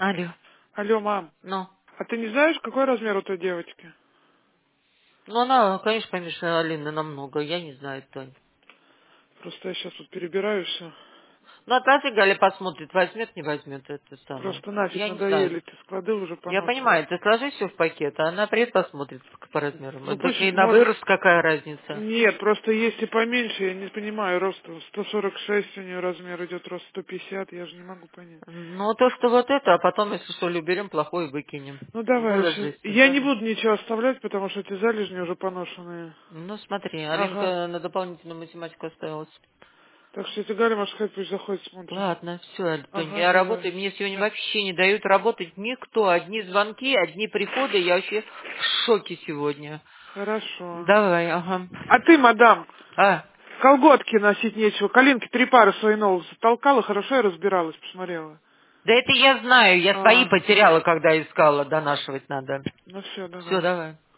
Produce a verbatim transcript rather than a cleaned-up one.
Алло. Алло, мам. Ну. А ты не знаешь, какой размер у той девочки? Ну, она, конечно, поменьше Алины намного. Я не знаю, Тонь. Просто я сейчас тут перебираю все. Ну, отправьте, Галя посмотрит, возьмет, не возьмет это самое. Просто нафиг Я не знаю. надоели эти склады уже Я поношены. понимаю, ты сложи все в пакет, а она приедет посмотрит по размерам. Ну Так пусть, и на может... вырост какая разница. Нет, просто есть и поменьше, я не понимаю, рост сто сорок шесть у нее размер идет, рост сто пятьдесят, я же не могу понять. Ну, то, что вот это, а потом, если что, уберем, плохое выкинем. Ну давай, вообще, Выложись. я не Давай. буду ничего оставлять, потому что эти залежни уже поношенные. Ну, смотри, Ага. Алинка на дополнительную математику оставилась. Так что если Галя, может, сказать, пусть заходит, смотрит. Ладно, все, Тонь, Ага, я давай. работаю, мне сегодня Да. вообще не дают работать никто. Одни звонки, одни приходы, я вообще в шоке сегодня. Хорошо. Давай, ага. А ты, мадам, А, колготки носить нечего. Коленки три пары свои новые толкала, хорошо я разбиралась, посмотрела. да это я знаю, я свои А, потеряла, когда искала, донашивать надо. ну все, Все, давай. давай.